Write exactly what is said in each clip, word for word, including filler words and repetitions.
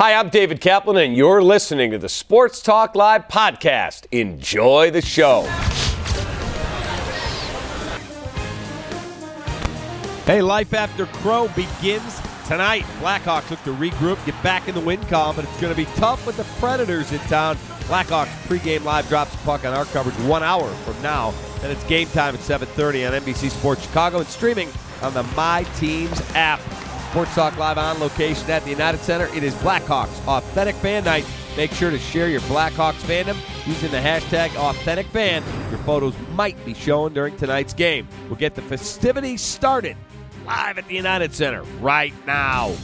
Hi, I'm David Kaplan, and you're listening to the Sports Talk Live podcast. Enjoy the show. Hey, life after Crow begins tonight. Blackhawks look to regroup, get back in the win column, but it's going to be tough with the Predators in town. Blackhawks pregame live drops the puck on our coverage one hour from now. Then it's game time at seven thirty on N B C Sports Chicago and streaming on the My Teams app. Sports Talk Live on location at the United Center. It is Blackhawks Authentic Fan Night. Make sure to share your Blackhawks fandom using the hashtag AuthenticFan. Your photos might be shown during tonight's game. We'll get the festivities started live at the United Center right now.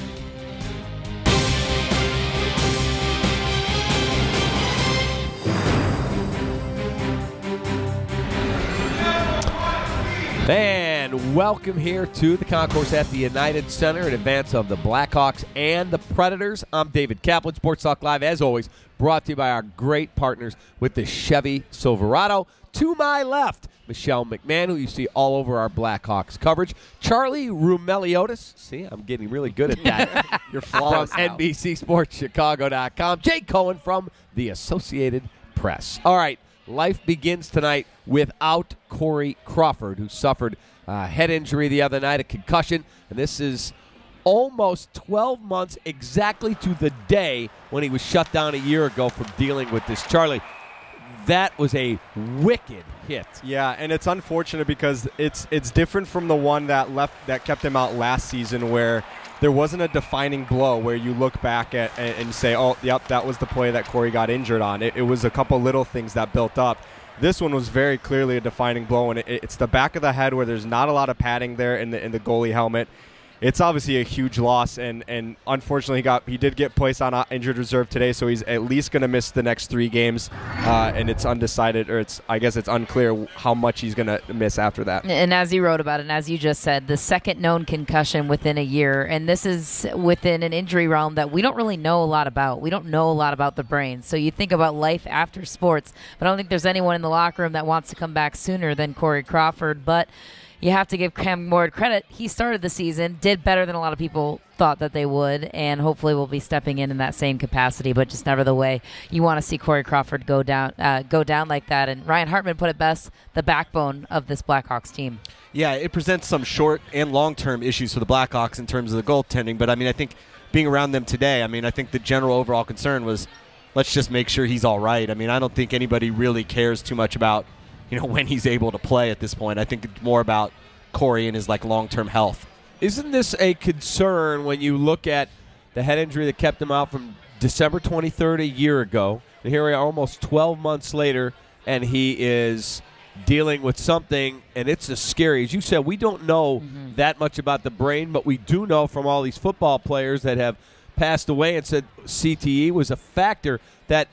And welcome here to the concourse at the United Center in advance of the Blackhawks and the Predators. I'm David Kaplan, Sports Talk Live, as always, brought to you by our great partners with the Chevy Silverado. To my left, Michelle McMahon, who you see all over our Blackhawks coverage. Charlie Roumeliotis. See, I'm getting really good at that. You're flawless From now. N B C Sports Chicago dot com. Jake Cohen from the Associated Press. All right, life begins tonight without Corey Crawford, who suffered a head injury the other night, a concussion, and this is almost twelve months exactly to the day when he was shut down a year ago from dealing with this. Charlie, that was a wicked hit. Yeah, and it's unfortunate because it's it's different from the one that left that kept him out last season, where there wasn't a defining blow where you look back at and, and say, oh, yep, that was the play that Corey got injured on. It, it was a couple little things that built up. This one was very clearly a defining blow, and it, it's the back of the head where there's not a lot of padding there in the in the goalie helmet. It's obviously a huge loss, and, and unfortunately he got he did get placed on injured reserve today, so he's at least going to miss the next three games, uh, and it's undecided, or it's I guess it's unclear how much he's going to miss after that. And as you wrote about it, and as you just said, the second known concussion within a year, and this is within an injury realm that we don't really know a lot about. We don't know a lot about the brain. So you think about life after sports, but I don't think there's anyone in the locker room that wants to come back sooner than Corey Crawford, but you have to give Cam Ward credit. He started the season, did better than a lot of people thought that they would, and hopefully will be stepping in in that same capacity, but just never the way you want to see Corey Crawford go down uh, go down like that. And Ryan Hartman put it best, the backbone of this Blackhawks team. Yeah, it presents some short and long-term issues for the Blackhawks in terms of the goaltending, but I mean, I think being around them today, I mean, I think the general overall concern was let's just make sure he's all right. I mean, I don't think anybody really cares too much about you know, when he's able to play at this point. I think it's more about Corey and his, like, long-term health. Isn't this a concern when you look at the head injury that kept him out from December twenty-third a year ago, and here we are almost twelve months later, and he is dealing with something, and it's a scary. As you said, we don't know mm-hmm. that much about the brain, but we do know from all these football players that have passed away and said C T E was a factor that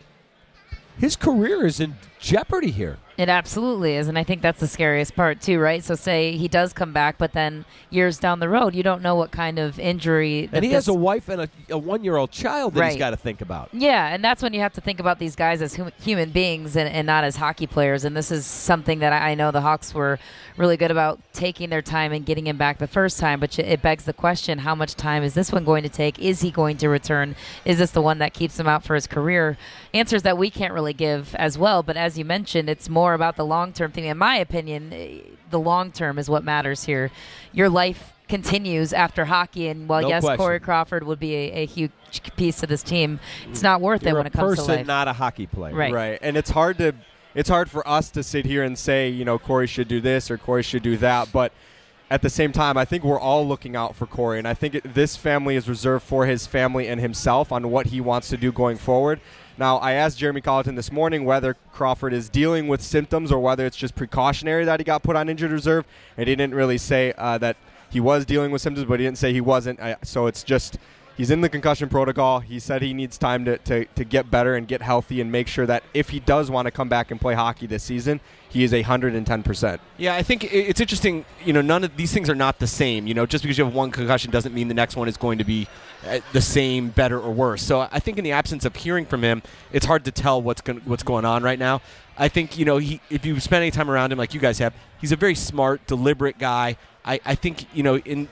his career is in jeopardy here. It absolutely is, and I think that's the scariest part too, right? So say he does come back, but then years down the road, you don't know what kind of injury. That and he this has a wife and a, a one-year-old child that right. he's got to think about. Yeah, and that's when you have to think about these guys as hum- human beings and, and not as hockey players. And this is something that I, I know the Hawks were really good about taking their time and getting him back the first time, but it begs the question, how much time is this one going to take? Is he going to return? Is this the one that keeps him out for his career? Answers that we can't really give as well, but as you mentioned, it's more about the long-term thing. In my opinion, the long-term is what matters here. Your life continues after hockey, and while no yes, question. Corey Crawford would be a, a huge piece of this team, it's not worth You're it when a it comes person, to life. not a hockey player. Right. Right, and it's hard to it's hard for us to sit here and say, you know, Corey should do this or Corey should do that, but at the same time, I think we're all looking out for Corey, and I think it, this family is reserved for his family and himself on what he wants to do going forward. Now, I asked Jeremy Colleton this morning whether Crawford is dealing with symptoms or whether it's just precautionary that he got put on injured reserve, and he didn't really say uh, that he was dealing with symptoms, but he didn't say he wasn't. Uh, so it's just he's in the concussion protocol. He said he needs time to, to, to get better and get healthy and make sure that if he does want to come back and play hockey this season, he is one hundred ten percent. Yeah, I think it's interesting. You know, none of these things are not the same. You know, just because you have one concussion doesn't mean the next one is going to be uh, the same, better, or worse. So I think in the absence of hearing from him, it's hard to tell what's going what's going on right now. I think, you know, he if you spend any time around him like you guys have, he's a very smart, deliberate guy. I, I think, you know, in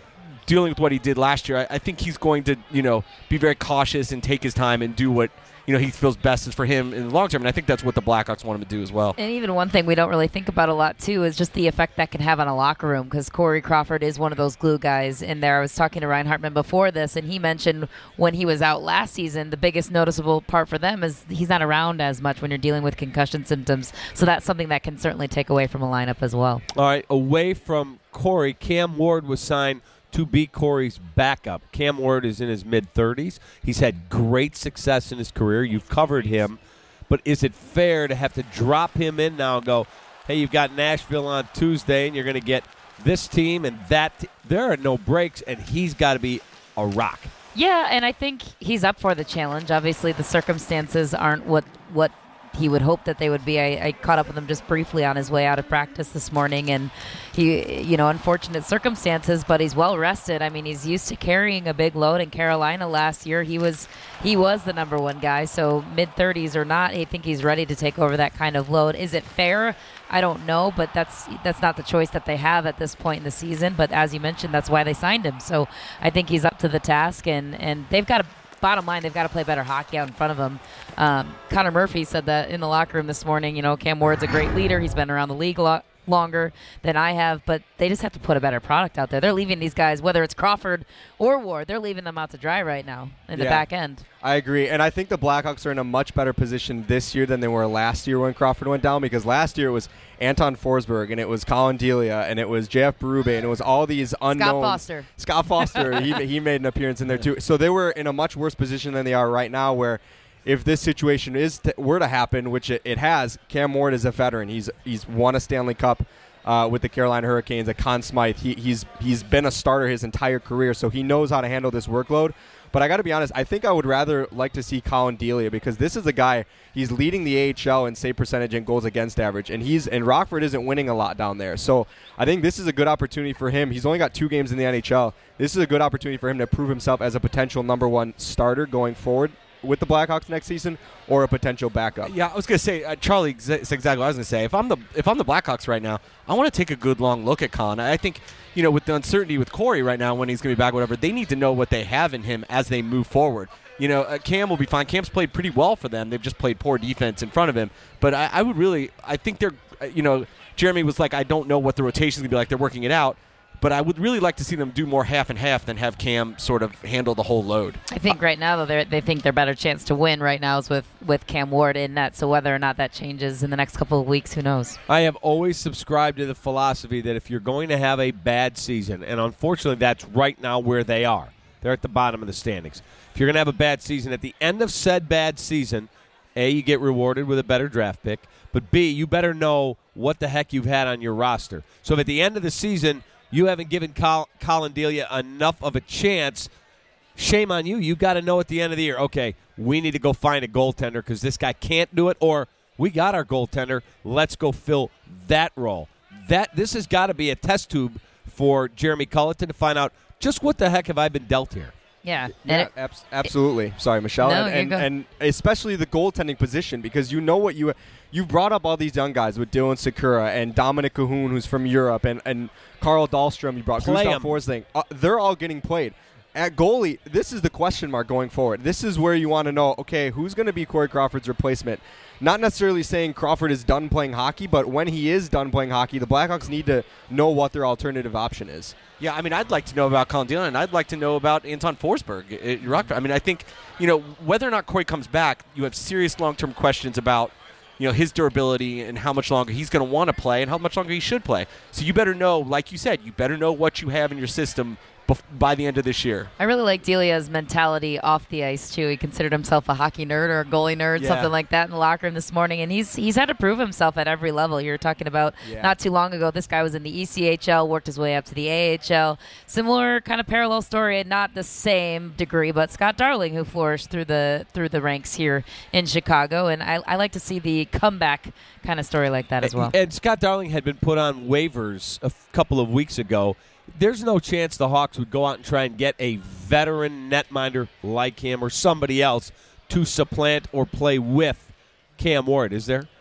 dealing with what he did last year, I, I think he's going to, you know, be very cautious and take his time and do what, you know, he feels best is for him in the long term. And I think that's what the Blackhawks want him to do as well. And even one thing we don't really think about a lot, too, is just the effect that can have on a locker room, because Corey Crawford is one of those glue guys in there. I was talking to Ryan Hartman before this, and he mentioned when he was out last season, the biggest noticeable part for them is he's not around as much when you're dealing with concussion symptoms. So that's something that can certainly take away from a lineup as well. All right, away from Corey, Cam Ward was signed to be Corey's backup. Cam Ward is in his mid-thirties. He's had great success in his career. You've covered him. But is it fair to have to drop him in now and go, hey, you've got Nashville on Tuesday, and you're going to get this team and that te-. There are no breaks, and he's got to be a rock. Yeah, and I think he's up for the challenge. Obviously, the circumstances aren't what what he would hope that they would be. I, I caught up with him just briefly on his way out of practice this morning, and he, you know, unfortunate circumstances, but he's well rested. I mean, he's used to carrying a big load. In Carolina last year, he was he was the number one guy. So mid-thirties or not, I think he's ready to take over that kind of load. Is it fair? I don't know, but that's that's not the choice that they have at this point in the season. But as you mentioned, that's why they signed him. So I think he's up to the task, and, and they've got to. Bottom line, they've got to play better hockey out in front of him. Um, Connor Murphy said that in the locker room this morning. You know, Cam Ward's a great leader. He's been around the league a lot longer than I have, but they just have to put a better product out there. They're leaving these guys, whether it's Crawford or Ward, they're leaving them out to dry right now in the Yeah. back end. I agree, and I think the Blackhawks are in a much better position this year than they were last year when Crawford went down, because last year it was Anton Forsberg, and it was Colin Delia, and it was J F Berube, and it was all these unknown. Scott Foster. Scott Foster, he, he made an appearance in there too. So they were in a much worse position than they are right now, where if this situation is to, were to happen, which it, it has, Cam Ward is a veteran. He's he's won a Stanley Cup uh, with the Carolina Hurricanes at Conn Smythe. He, he's he's been a starter his entire career, so he knows how to handle this workload. But I got to be honest, I think I would rather like to see Colin Delia, because this is a guy, he's leading the A H L in save percentage and goals against average, and he's and Rockford isn't winning a lot down there. So I think this is a good opportunity for him. He's only got two games in the N H L. This is a good opportunity for him to prove himself as a potential number one starter going forward with the Blackhawks next season, or a potential backup. Yeah, I was gonna say, uh, Charlie, ex- it's exactly what I was gonna say. If I'm the if I'm the Blackhawks right now, I want to take a good long look at Colin. I think, you know, with the uncertainty with Corey right now, when he's gonna be back, whatever, they need to know what they have in him as they move forward. You know, uh, Cam will be fine. Cam's played pretty well for them. They've just played poor defense in front of him. But I, I would really, I think they're, uh, you know, Jeremy was like, I don't know what the rotation's gonna be like. They're working it out. But I would really like to see them do more half and half than have Cam sort of handle the whole load. I think right now, though, they they think their better chance to win right now is with, with Cam Ward in net. So whether or not that changes in the next couple of weeks, who knows? I have always subscribed to the philosophy that if you're going to have a bad season, and unfortunately that's right now where they are, they're at the bottom of the standings. If you're going to have a bad season, at the end of said bad season, A, you get rewarded with a better draft pick, but B, you better know what the heck you've had on your roster. So if at the end of the season you haven't given Col- Colin Delia enough of a chance, shame on you. You've got to know at the end of the year, okay, we need to go find a goaltender because this guy can't do it, or we got our goaltender. Let's go fill that role. That This has got to be a test tube for Jeremy Culleton to find out just what the heck have I been dealt here. Yeah. And Yeah, it, abs- absolutely. Sorry, Michelle. No, and, you're and, good. and especially the goaltending position, because you know what you you brought up all these young guys with Dylan Sakura and Dominic Cahoon, who's from Europe, and, and Carl Dahlstrom. You brought Play Gustav 'em. Forsling. Uh, they're all getting played. At goalie, this is the question mark going forward. This is where you want to know, okay, who's going to be Corey Crawford's replacement? Not necessarily saying Crawford is done playing hockey, but when he is done playing hockey, the Blackhawks need to know what their alternative option is. Yeah, I mean, I'd like to know about Colin Delia, and I'd like to know about Anton Forsberg. It, it, I mean, I think, you know, whether or not Corey comes back, you have serious long-term questions about, you know, his durability and how much longer he's going to want to play and how much longer he should play. So you better know, like you said, you better know what you have in your system bef- by the end of this year. I really like Delia's mentality off the ice, too. He considered himself a hockey nerd or a goalie nerd, Yeah. something like that in the locker room this morning. And he's he's had to prove himself at every level. You were talking about Yeah. not too long ago, this guy was in the E C H L, worked his way up to the A H L. Similar kind of parallel story, not the same degree, but Scott Darling, who flourished through the through the ranks here in Chicago. And I, I like to see the comeback kind of story like that as well. And Scott Darling had been put on waivers a f- couple of weeks ago. There's no chance the Hawks would go out and try and get a veteran netminder like him or somebody else to supplant or play with Cam Ward, is there?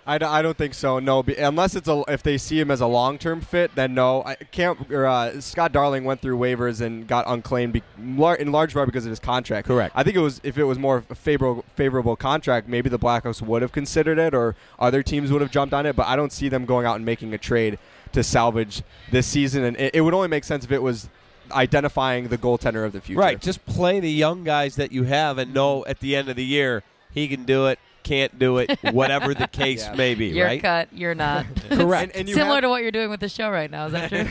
I, d- I don't think so. No, be, unless it's a if they see him as a long term fit, then no. I can't. Or, uh, Scott Darling went through waivers and got unclaimed be, lar- in large part because of his contract. Correct. I think it was if it was more a favorable favorable contract, maybe the Blackhawks would have considered it, or other teams would have jumped on it. But I don't see them going out and making a trade to salvage this season, and it, it would only make sense if it was identifying the goaltender of the future. Right. Just play the young guys that you have and know at the end of the year he can do it, can't do it, whatever the case Yeah. may be, You're right? cut. You're not. Correct. And, and you Similar have, to what you're doing with the show right now. Is that true?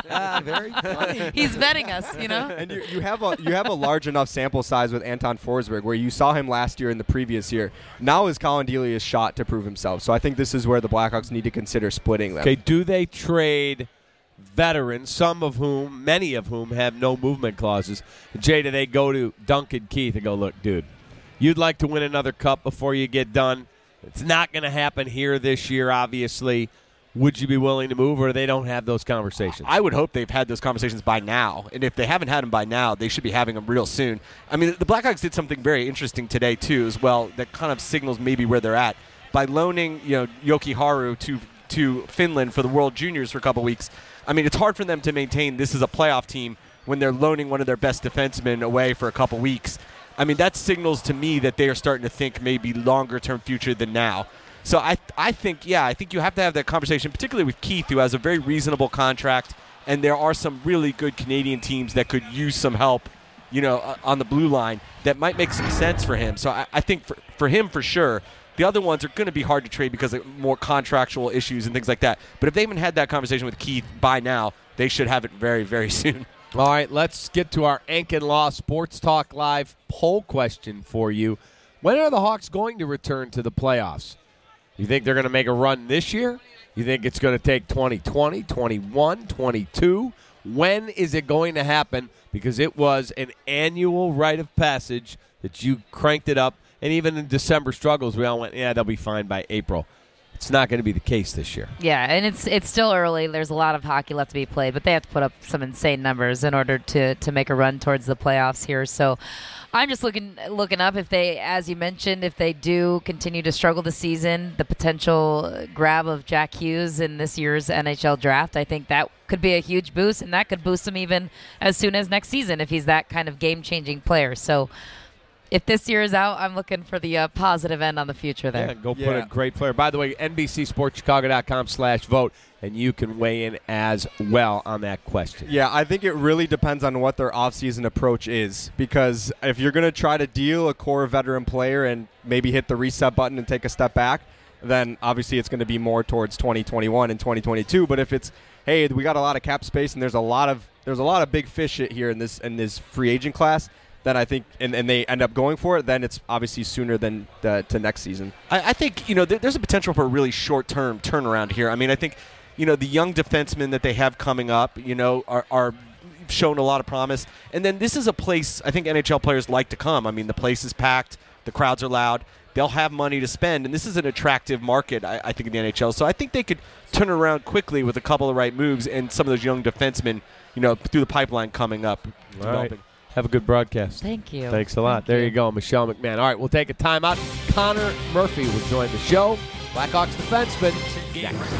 Very funny. He's vetting us, you know? And you, you have a you have a large enough sample size with Anton Forsberg where you saw him last year and the previous year. Now is Colin Delia's shot to prove himself. So I think this is where the Blackhawks need to consider splitting them. Okay, do they trade veterans, some of whom, many of whom have no movement clauses? Jay, do they go to Duncan Keith and go, look, dude, you'd like to win another cup before you get done? It's not going to happen here this year, obviously. Would you be willing to move, or they don't have those conversations? I would hope they've had those conversations by now. And if they haven't had them by now, they should be having them real soon. I mean, the Blackhawks did something very interesting today, too, as well, that kind of signals maybe where they're at. By loaning, you know, Yoki Haru to to Finland for the World Juniors for a couple weeks, I mean, it's hard for them to maintain this is a playoff team when they're loaning one of their best defensemen away for a couple weeks. I mean, that signals to me that they are starting to think maybe longer-term future than now. So I I think, yeah, I think you have to have that conversation, particularly with Keith, who has a very reasonable contract, and there are some really good Canadian teams that could use some help, you know, uh, on the blue line that might make some sense for him. So I, I think for, for him, for sure, the other ones are going to be hard to trade because of more contractual issues and things like that. But if they haven't had that conversation with Keith by now, they should have it very, very soon. All right, let's get to our Ankin Law Sports Talk Live poll question for you. When are the Hawks going to return to the playoffs? You think they're going to make a run this year? You think it's going to take twenty twenty, twenty-one, twenty-two? When is it going to happen? Because it was an annual rite of passage that you cranked it up, and even in December struggles, we all went, yeah, they'll be fine by April. It's not going to be the case this year. Yeah, and it's it's still early. There's a lot of hockey left to be played, but they have to put up some insane numbers in order to, to make a run towards the playoffs here. So I'm just looking looking up if they, as you mentioned, if they do continue to struggle this season, the potential grab of Jack Hughes in this year's N H L draft, I think that could be a huge boost, and that could boost him even as soon as next season if he's that kind of game-changing player. So if this year is out, I'm looking for the uh, positive end on the future there. Yeah, go put Yeah. a great player. By the way, N B C Sports Chicago dot com slash vote, and you can weigh in as well on that question. Yeah, I think it really depends on what their offseason approach is, because if you're going to try to deal a core veteran player and maybe hit the reset button and take a step back, then obviously it's going to be more towards twenty twenty-one and twenty twenty-two. But if it's, hey, we got a lot of cap space and there's a lot of there's a lot of big fish here in this in this free agent class, then I think, and, and they end up going for it, then it's obviously sooner than uh, to next season. I, I think, you know, there, there's a potential for a really short-term turnaround here. I mean, I think, you know, the young defensemen that they have coming up, you know, are, are shown a lot of promise. And then this is a place I think N H L players like to come. I mean, the place is packed. The crowds are loud. They'll have money to spend. And this is an attractive market, I, I think, in the N H L. So I think they could turn around quickly with a couple of right moves and some of those young defensemen, you know, through the pipeline coming up. All right. Have a good broadcast. Thank you. Thanks a lot. Thank there you. you go, Michelle McMahon. All right, we'll take a timeout. Connor Murphy will join the show. Blackhawks defenseman. Next.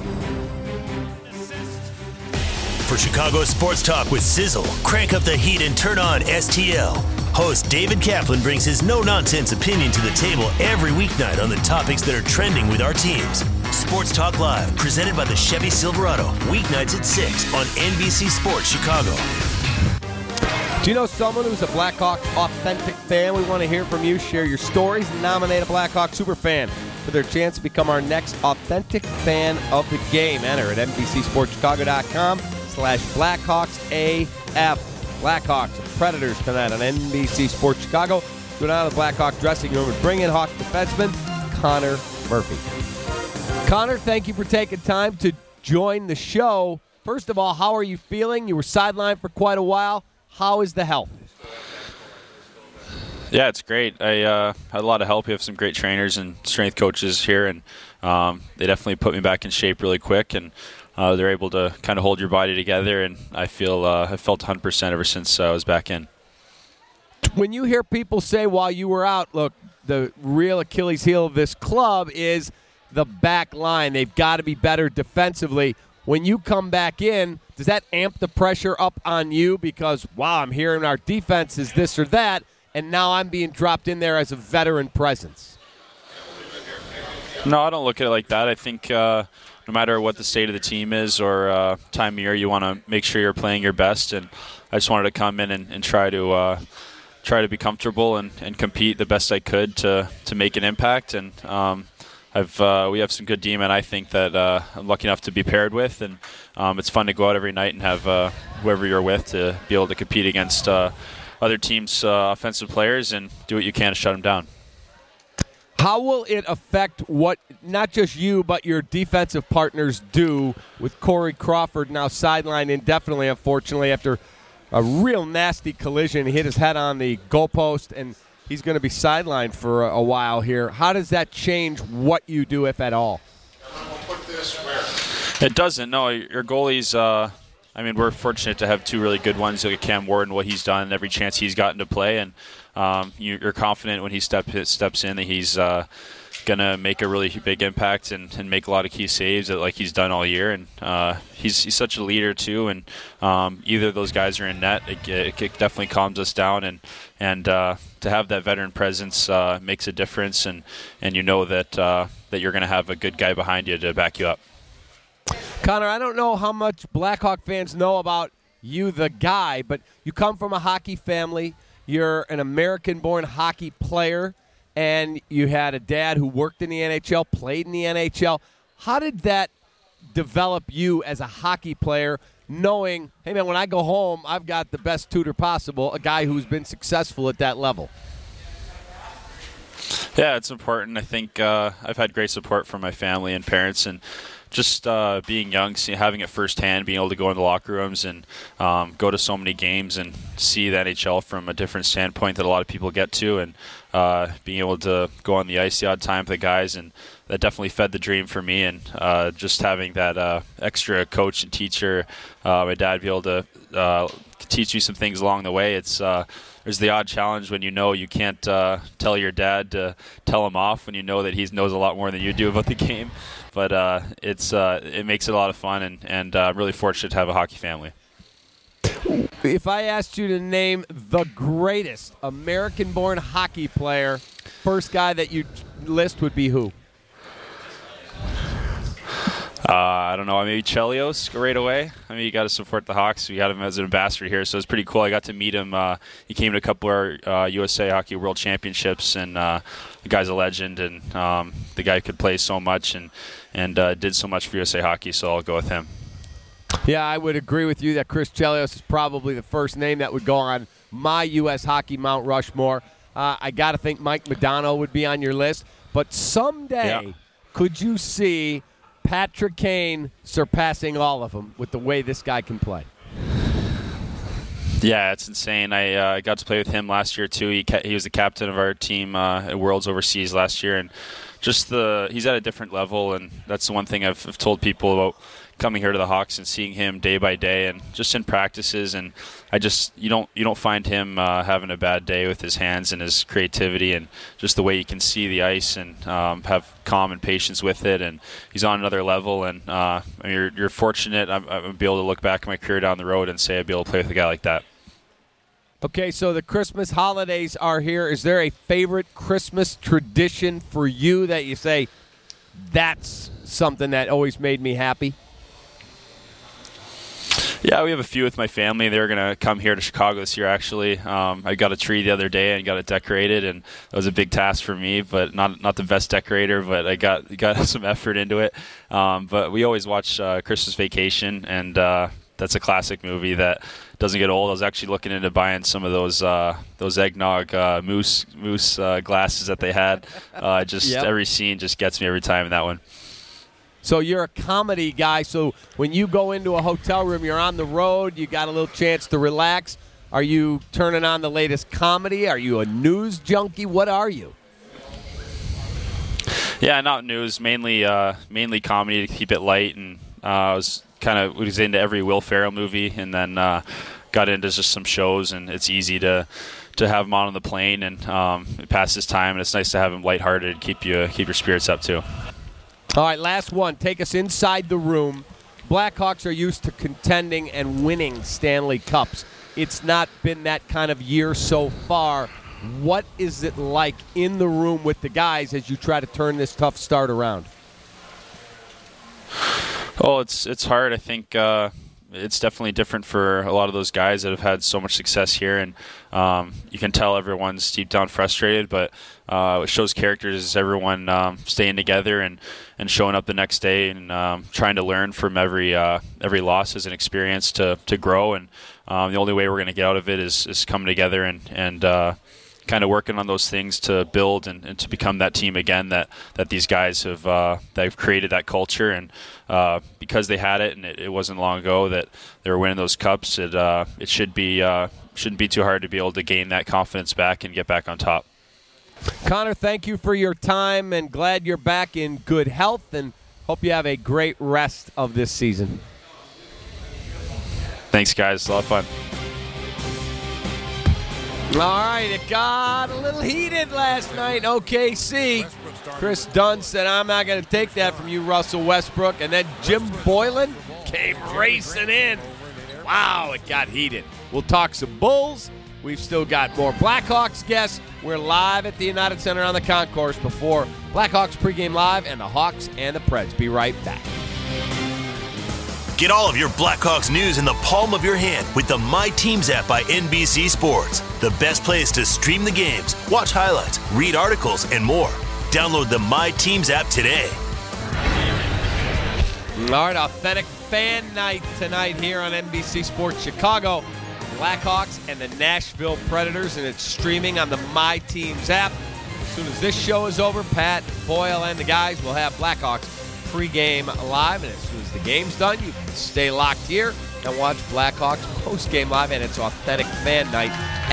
For Chicago Sports Talk with Sizzle, crank up the heat and turn on S T L. Host David Kaplan brings his no-nonsense opinion to the table every weeknight on the topics that are trending with our teams. Sports Talk Live, presented by the Chevy Silverado, weeknights at six on N B C Sports Chicago. Do you know someone who's a Blackhawk authentic fan? We want to hear from you. Share your stories and nominate a Blackhawk superfan for their chance to become our next authentic fan of the game. Enter at N B C Sports Chicago dot com slash Blackhawks A F. Blackhawks and Predators tonight on N B C Sports Chicago. Go down to the Blackhawk dressing room and bring in Hawks defenseman Connor Murphy. Connor, thank you for taking time to join the show. First of all, how are you feeling? You were sidelined for quite a while. How is the health? Yeah, it's great. I uh, had a lot of help. We have some great trainers and strength coaches here, and um, they definitely put me back in shape really quick, and uh, they're able to kind of hold your body together, and I feel uh, I felt one hundred percent ever since uh, I was back in. When you hear people say while you were out, look, the real Achilles heel of this club is the back line. They've got to be better defensively. When you come back in, does that amp the pressure up on you because, wow, I'm hearing our defense is this or that, and now I'm being dropped in there as a veteran presence? No, I don't look at it like that. I think uh, no matter what the state of the team is or uh, time of year, you want to make sure you're playing your best, and I just wanted to come in and, and try to uh, try to be comfortable and, and compete the best I could to, to make an impact. And um, I've uh, we have some good D-men, I think, that uh, I'm lucky enough to be paired with, and um, it's fun to go out every night and have uh, whoever you're with to be able to compete against uh, other teams' uh, offensive players and do what you can to shut them down. How will it affect what not just you but your defensive partners do with Corey Crawford now sidelined indefinitely, unfortunately, after a real nasty collision? He hit his head on the goalpost, and he's going to be sidelined for a, a while here. How does that change what you do, if at all? It doesn't. No, your goalies, uh, I mean, we're fortunate to have two really good ones. Look at Cam Warden, what he's done, every chance he's gotten to play, and um, you're confident when he step, steps in that he's uh, going to make a really big impact and, and make a lot of key saves that, like he's done all year. And uh, he's, he's such a leader, too, and um, either of those guys are in net, it, it definitely calms us down, and and uh, to have that veteran presence uh, makes a difference, and, and you know that, uh, that you're going to have a good guy behind you to back you up. Connor, I don't know how much Blackhawk fans know about you, the guy, but you come from a hockey family. You're an American-born hockey player, and you had a dad who worked in the N H L, played in the N H L. How did that develop you as a hockey player, knowing, hey, man, when I go home, I've got the best tutor possible, a guy who's been successful at that level? Yeah, it's important. I think uh, I've had great support from my family and parents, and just uh, being young, see, having it firsthand, being able to go in the locker rooms and um, go to so many games and see the N H L from a different standpoint that a lot of people get to, and uh, being able to go on the ice the odd time with the guys, and that definitely fed the dream for me. And uh, just having that uh, extra coach and teacher, uh, my dad be able to uh, teach me some things along the way. It's uh, there's the odd challenge when you know you can't uh, tell your dad to tell him off when you know that he knows a lot more than you do about the game. But uh, it's uh, it makes it a lot of fun, and, and uh, I'm really fortunate to have a hockey family. If I asked you to name the greatest American-born hockey player, first guy that you'd list would be who? Uh, I don't know. Maybe Chelios right away. I mean, you got to support the Hawks. We got him as an ambassador here, so it's pretty cool. I got to meet him. Uh, he came to a couple of our uh, U S A Hockey World Championships, and uh, the guy's a legend, and um, the guy could play so much and and uh, did so much for U S A Hockey, so I'll go with him. Yeah, I would agree with you that Chris Chelios is probably the first name that would go on my U S Hockey Mount Rushmore. Uh, I got to think Mike Modano would be on your list, but someday yeah. could you see Patrick Kane surpassing all of them with the way this guy can play? Yeah, it's insane. I uh, got to play with him last year too. He ca- he was the captain of our team uh, at Worlds overseas last year, and just the he's at a different level. And that's the one thing I've, I've told people about coming here to the Hawks and seeing him day by day, and just in practices. And I just you don't you don't find him uh, having a bad day with his hands and his creativity, and just the way he can see the ice and um, have calm and patience with it. And he's on another level. And uh, I mean, you're, you're fortunate. I'm, I'm be able to look back at my career down the road and say I'd be able to play with a guy like that. Okay, so the Christmas holidays are here. Is there a favorite Christmas tradition for you that you say, that's something that always made me happy? Yeah, we have a few with my family. They're going to come here to Chicago this year, actually. Um, I got a tree the other day and got it decorated, and it was a big task for me, but not not the best decorator, but I got got some effort into it. Um, but we always watch uh, Christmas Vacation, and uh, that's a classic movie that doesn't get old. I was actually looking into buying some of those uh, those eggnog uh, moose moose uh, glasses that they had. Uh, just yep. Every scene just gets me every time in that one. So you're a comedy guy, so when you go into a hotel room, you're on the road, you got a little chance to relax. Are you turning on the latest comedy? Are you a news junkie? What are you? Yeah, not news, mainly uh, mainly comedy to keep it light. And uh, I was kind of was into every Will Ferrell movie, and then uh, got into just some shows, and it's easy to to have him on, on the plane, and um, it passes time, and it's nice to have him lighthearted, keep you keep your spirits up too. All right, last one. Take us inside the room. Blackhawks are used to contending and winning Stanley Cups. It's not been that kind of year so far. What is it like in the room with the guys as you try to turn this tough start around? Oh, it's it's hard. I think uh, it's definitely different for a lot of those guys that have had so much success here, and um, you can tell everyone's deep down frustrated. But uh, what shows characters is everyone um, staying together and, and showing up the next day and um, trying to learn from every uh, every loss as an experience to to grow. And um, the only way we're going to get out of it is is coming together and and. Uh, kind of working on those things to build and, and to become that team again that, that these guys have uh, they've created that culture, and uh, because they had it and it, it wasn't long ago that they were winning those cups, it uh, it should be uh, shouldn't be too hard to be able to gain that confidence back and get back on top. Connor, thank you for your time, and glad you're back in good health, and hope you have a great rest of this season. Thanks, guys. A lot of fun. All right, it got a little heated last night in O K C. Chris Dunn said, I'm not going to take that from you, Russell Westbrook. And then Jim Boylan came racing in. Wow, it got heated. We'll talk some Bulls. We've still got more Blackhawks guests. We're live at the United Center on the concourse before Blackhawks pregame live and the Hawks and the Preds. Be right back. Get all of your Blackhawks news in the palm of your hand with the My Teams app by N B C Sports. The best place to stream the games, watch highlights, read articles, and more. Download the My Teams app today. All right, authentic fan night tonight here on N B C Sports Chicago. Blackhawks and the Nashville Predators, and it's streaming on the My Teams app. As soon as this show is over, Pat, Boyle, and the guys will have Blackhawks pregame live, and as soon as the game's done, you can stay locked here and watch Blackhawks postgame live, and it's authentic fan night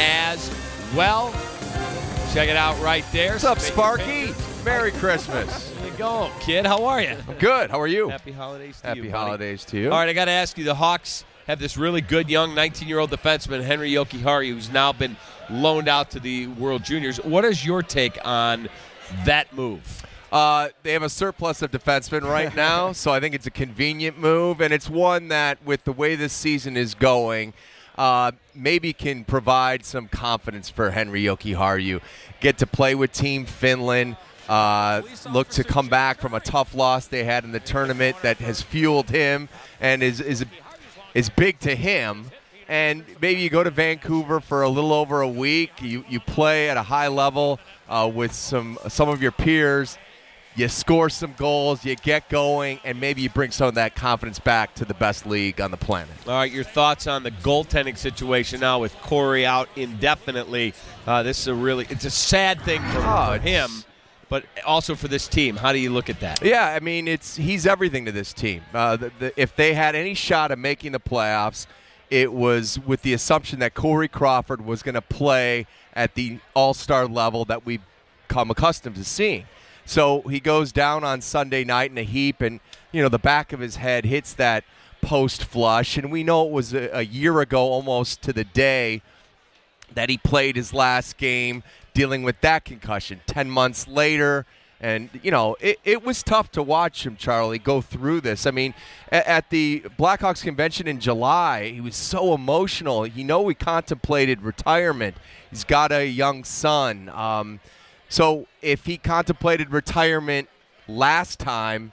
as well. Check it out right there. What's up, Sparky? Merry Christmas. There you go, kid. How are you? I'm good. How are you? Happy holidays to Happy you, buddy. holidays to you. All right, I got to ask you, the Hawks have this really good young nineteen-year-old defenseman, Henry Jokiharju, who's now been loaned out to the World Juniors. What is your take on that move? Uh, they have a surplus of defensemen right now, so I think it's a convenient move, and it's one that, with the way this season is going, uh, maybe can provide some confidence for Henry Jokiharju. Get to play with Team Finland, uh, look to come back from a tough loss they had in the tournament that has fueled him and is is is big to him. And maybe you go to Vancouver for a little over a week. You you play at a high level uh, with some some of your peers. You score some goals, you get going, and maybe you bring some of that confidence back to the best league on the planet. All right, your thoughts on the goaltending situation now with Corey out indefinitely. Uh, this is a really – it's a sad thing for, oh, for him, but also for this team. How do you look at that? Yeah, I mean, it's he's everything to this team. Uh, the, the, if they had any shot of making the playoffs, it was with the assumption that Corey Crawford was going to play at the all-star level that we've come accustomed to seeing. So he goes down on Sunday night in a heap, and, you know, the back of his head hits that post flush. And we know it was a, a year ago almost to the day that he played his last game dealing with that concussion. Ten months later, and, you know, it, it was tough to watch him, Charlie, go through this. I mean, at, at the Blackhawks convention in July, he was so emotional. You know, he contemplated retirement. He's got a young son. Um So if he contemplated retirement last time,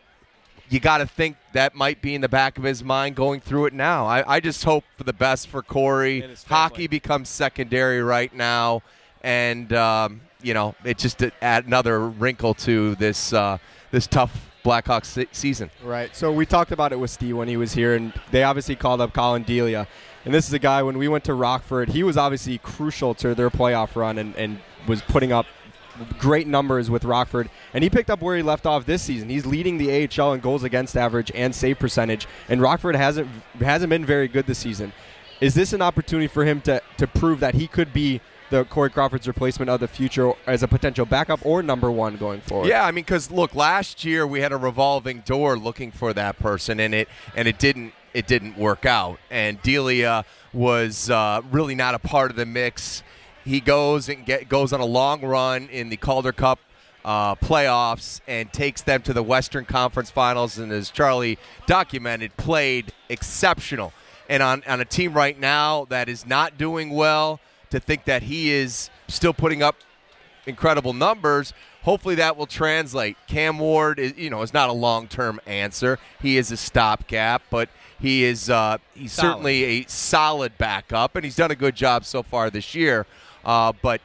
you got to think that might be in the back of his mind going through it now. I, I just hope for the best for Corey. Hockey becomes secondary right now, and um, you know, it just to add another wrinkle to this uh, this tough Blackhawks se- season. Right. So we talked about it with Steve when he was here, and they obviously called up Colin Delia. And this is a guy, when we went to Rockford, he was obviously crucial to their playoff run and, and was putting up great numbers with Rockford, and he picked up where he left off this season. He's leading the A H L in goals against average and save percentage, and Rockford hasn't hasn't been very good this season. Is this an opportunity for him to, to prove that he could be the Corey Crawford's replacement of the future as a potential backup or number one going forward? Yeah, I mean, because look, last year we had a revolving door looking for that person, and it and it didn't it didn't work out. And Delia was uh, really not a part of the mix. He goes and get, goes on a long run in the Calder Cup uh, playoffs and takes them to the Western Conference Finals, and as Charlie documented, played exceptional. And on, on a team right now that is not doing well, to think that he is still putting up incredible numbers, hopefully that will translate. Cam Ward is, you know, is not a long-term answer. He is a stopgap, but he is uh, he's Solid. certainly a solid backup, and he's done a good job so far this year. Uh, but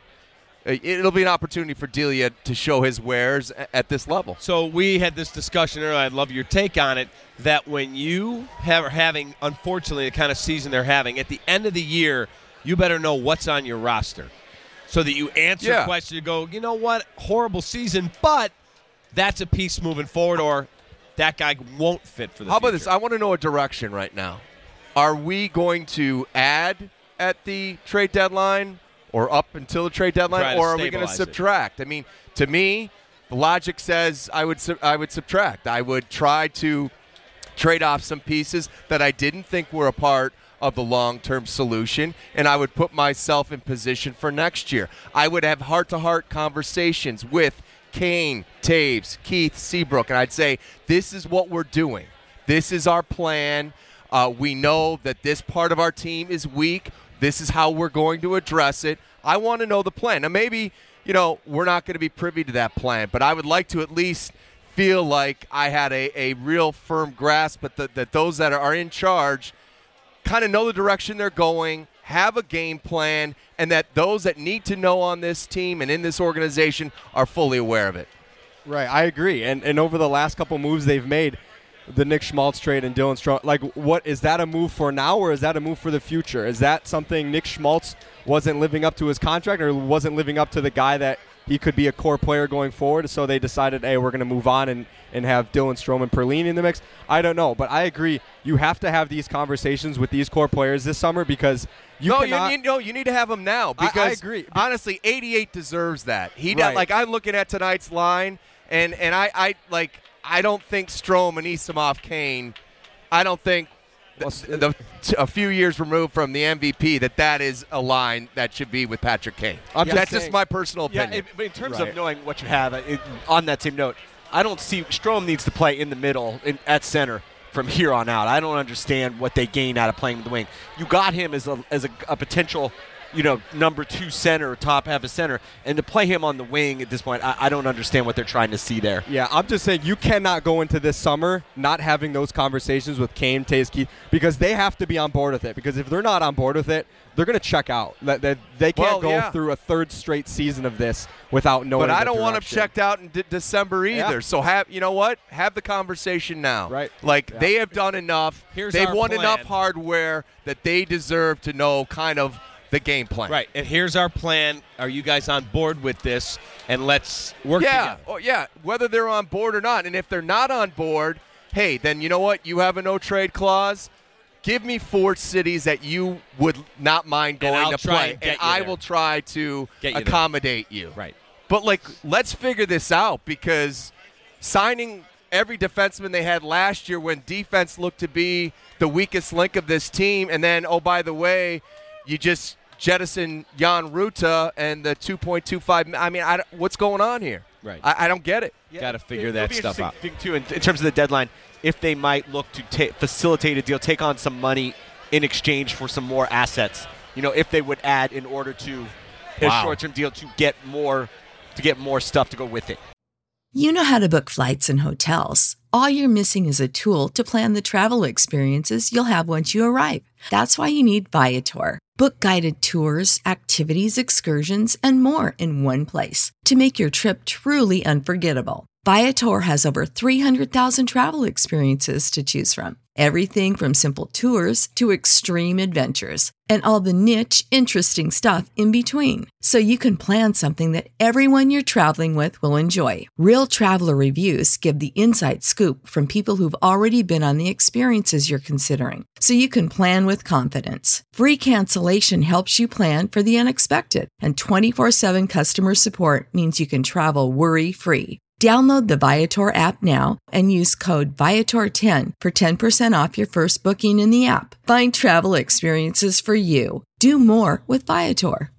it'll be an opportunity for Delia to show his wares at this level. So we had this discussion earlier. I'd love your take on it, that when you have, are having, unfortunately, the kind of season they're having, at the end of the year, you better know what's on your roster so that you answer Yeah. questions and go, you know what, horrible season, but that's a piece moving forward, or that guy won't fit for the How future. about this? I want to know a direction right now. Are we going to add at the trade deadline or up until the trade deadline, Try to or are we going to stabilize it. subtract? I mean, to me, the logic says I would su- I would subtract. I would try to trade off some pieces that I didn't think were a part of the long-term solution, and I would put myself in position for next year. I would have heart-to-heart conversations with Kane, Taves, Keith, Seabrook, and I'd say, this is what we're doing. This is our plan. Uh, we know that this part of our team is weak. This is how we're going to address it. I want to know the plan. Now, maybe, you know, we're not going to be privy to that plan, but I would like to at least feel like I had a, a real firm grasp, but that, that those that are in charge kind of know the direction they're going, have a game plan, and that those that need to know on this team and in this organization are fully aware of it. Right, I agree. And and over the last couple moves they've made, the Nick Schmaltz trade and Dylan Strome, like, what is that a move for now, or is that a move for the future? Is that something Nick Schmaltz wasn't living up to his contract, or wasn't living up to the guy that he could be a core player going forward, so they decided, hey, we're going to move on and, and have Dylan Strome and Perlini in the mix? I don't know, but I agree. You have to have these conversations with these core players this summer, because you no, cannot... you, you, no, you need to have them now, because I, I agree. honestly, eighty-eight deserves that. He Right. does, like, I'm looking at tonight's line, and, and I, I like I don't think Strome and Esamov Kane, I don't think the, the, t- a few years removed from the M V P that that is a line that should be with Patrick Kane. I'm That's just just saying- my personal Yeah, opinion. it, but in terms Right. of knowing what you have, it, on that same note, I don't see Strome needs to play in the middle in, at center from here on out. I don't understand what they gain out of playing in the wing. You got him as a as a, a potential, you know, number two center, top half of center, and to play him on the wing at this point, I, I don't understand what they're trying to see there. Yeah, I'm just saying you cannot go into this summer not having those conversations with Kane, Taves, Keith, because they have to be on board with it. Because if they're not on board with it, they're going to check out. That they, they can't Well, go yeah. through a third straight season of this without knowing. But I the don't want them direction. checked out in de- December either. Yeah. So have you know what? Have the conversation now. Right. Like Yeah. they have done enough. Here's They've our won plan. enough hardware that they deserve to know kind of the game plan. Right, and here's our plan. Are you guys on board with this? And let's work Yeah. together. Oh, yeah. Whether they're on board or not, and if they're not on board, hey, then you know what? You have a no trade clause. Give me four cities that you would not mind And going I'll to try play, and get you I there. will try to Get you there. accommodate you. Right. But, like, let's figure this out, because signing every defenseman they had last year when defense looked to be the weakest link of this team, and then, oh, by the way, you just jettison Jan Ruta and the two point two five. I mean, I, don't- what's going on here? Right. I, I don't get it. Got to figure It'll that be stuff out. interesting Thing too, in, in terms of the deadline, if they might look to ta- facilitate a deal, take on some money in exchange for some more assets. You know, if they would add in order to Wow. a short-term deal to get more, to get more stuff to go with it. You know how to book flights and hotels. All you're missing is a tool to plan the travel experiences you'll have once you arrive. That's why you need Viator. Book guided tours, activities, excursions, and more in one place to make your trip truly unforgettable. Viator has over three hundred thousand travel experiences to choose from. Everything from simple tours to extreme adventures, and all the niche, interesting stuff in between. So you can plan something that everyone you're traveling with will enjoy. Real traveler reviews give the inside scoop from people who've already been on the experiences you're considering, so you can plan with confidence. Free cancellation helps you plan for the unexpected, and twenty-four seven customer support means you can travel worry-free. Download the Viator app now and use code Viator ten for ten percent off your first booking in the app. Find travel experiences for you. Do more with Viator.